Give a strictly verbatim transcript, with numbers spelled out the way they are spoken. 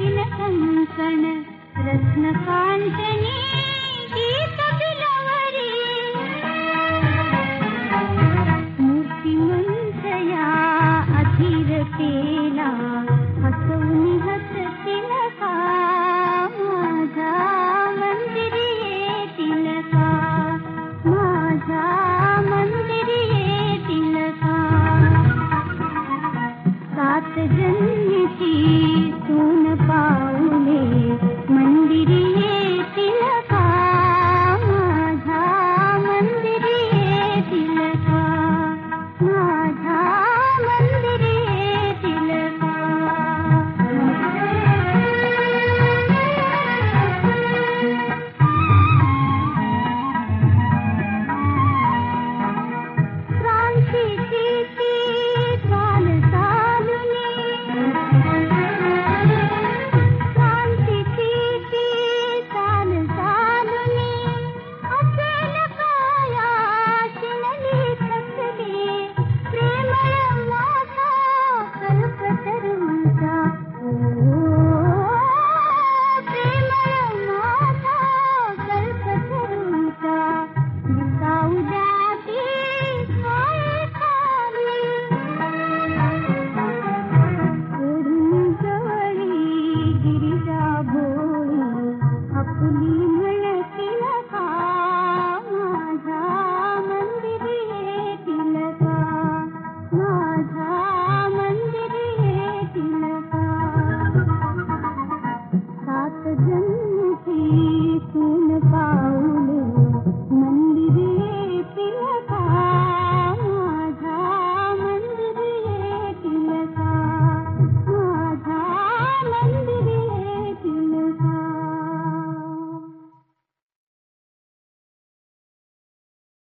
तीन कंकण रत्न कांचनी गीत बिलवरी मूर्तिमंतया अधीर केला हसवून हसतील का माझ्या मंदिरी येतील का माझ्या मंदिरी येतील का सात जन्मीची सून पाऊले मंदिरी येतील का माझ्या मंदिरी येतील का माझ्या मंदिरी येतील का क्रांतीची ती चाल चालुनी क्रांतीची ती चाल चालुनी असेल काया शिणली थकली प्रेमळ माझा कल्पतरूचा प्रेमळ माझा कल्पतरूचा दिसाऊ जाती काय खाली ओढून जवळी गिरिजा भोळी आपली म्हणतील का माझ्या मंदिरी येतील का माझ्या मंदिरी येतील का सात जन